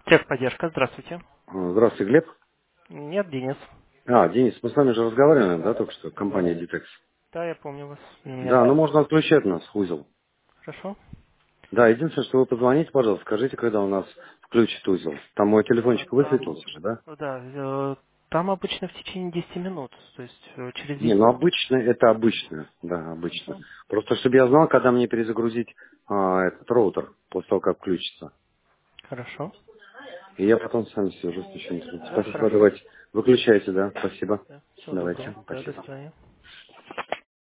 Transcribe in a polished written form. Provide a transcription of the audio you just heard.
Техподдержка, здравствуйте. Здравствуйте, Глеб. Нет, Денис. Денис, мы с вами же разговаривали, да, только что, компания Ditex. Да, я помню вас. Меня Да, ну знают. можно отключать нас, узел. Хорошо. Да, единственное, что вы позвоните, пожалуйста, скажите, когда у нас включит узел. Там мой телефончик Там, высветился же, да? да, там обычно в течение 10 минут, то есть через Не, 10 ну минут. обычно, это обычно, да, обычно. Хорошо. Просто чтобы я знал, когда мне перезагрузить этот роутер, после того, как включится. Хорошо. И я потом с вами свяжусь еще. Да, Спасибо, хорошо. давайте. Выключайте, да, спасибо. Да. Всего Давайте, доброго. Да, до спасибо. свидания.